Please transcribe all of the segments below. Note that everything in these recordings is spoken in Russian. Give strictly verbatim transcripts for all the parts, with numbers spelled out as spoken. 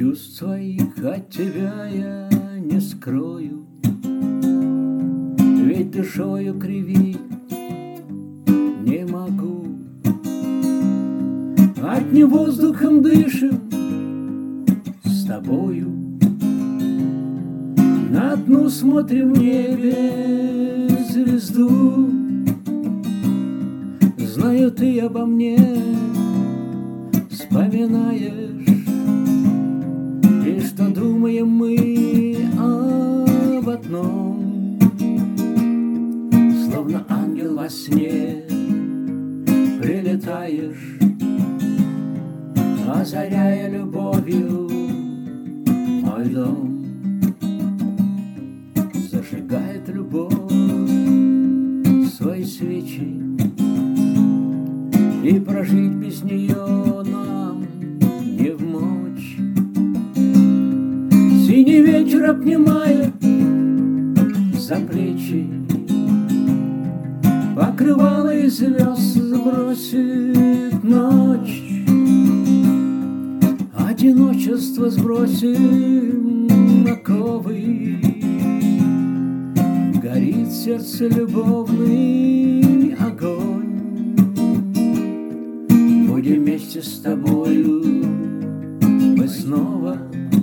Чувств своих от тебя я не скрою, ведь душою кривить не могу. Одним воздухом дышим с тобою, на дну смотрим в небе звезду. Знаю, ты обо мне вспоминаешь, и что думаем мы об одном. Словно ангел во сне прилетаешь, озаряя любовью мой дом. Зажигает любовь свои свечи, и прожить без нее нам не вмочь. Синий вечер обнимает за плечи, покрывало из звезд сбросит ночь. Одиночество сбросим оковы, горит сердце любовный огонь. Будем вместе с тобою мы снова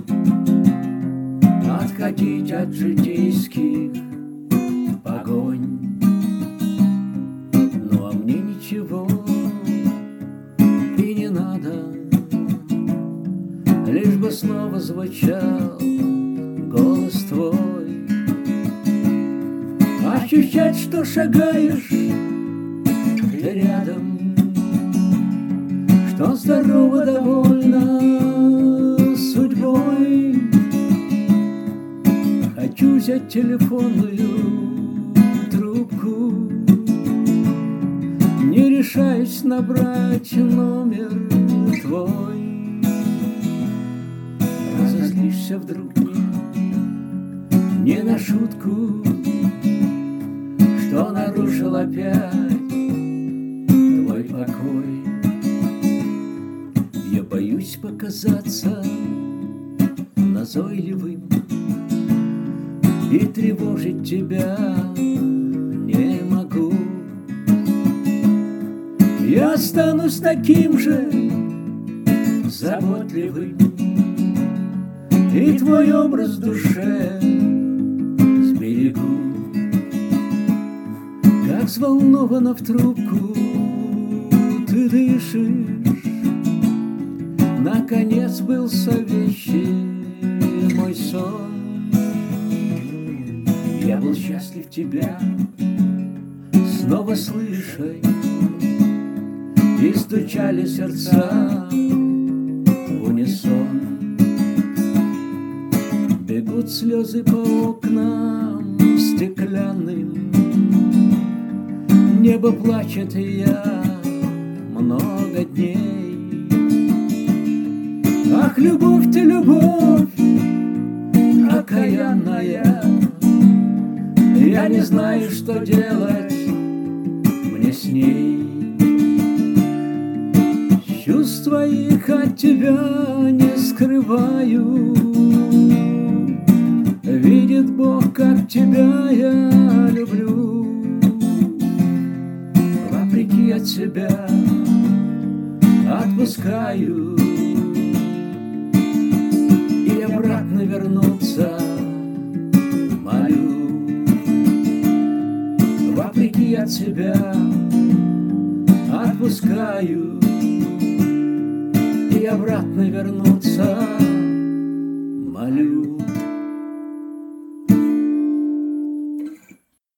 отходить от житейских погонь. Ну а мне ничего и не надо, лишь бы снова звучал голос твой. Ощущать, что шагаешь ты рядом, что здорово довольна судьбой. Хочу взять телефонную трубку, не решаюсь набрать номер твой. Разозлишься вдруг не, не на шутку, что нарушил опять твой покой. Я боюсь показаться назойливым и тревожить тебя не могу. Я останусь таким же заботливым, и твой образ в душе сберегу. Как взволнованно в трубку ты дышишь, наконец был совещен мой сон. Я был счастлив тебя снова слышать, и стучали сердца в унисон. Бегут слезы по окнам стеклянным, небо плачет, и я много дней. Ах, любовь ты, любовь окаянная, я не знаю, что делать мне с ней. Чувств твоих от тебя не скрываю, видит Бог, как тебя я люблю. Вопреки от себя отпускаю, и обратно вернуться молю. Вопреки от себя отпускаю, и обратно вернуться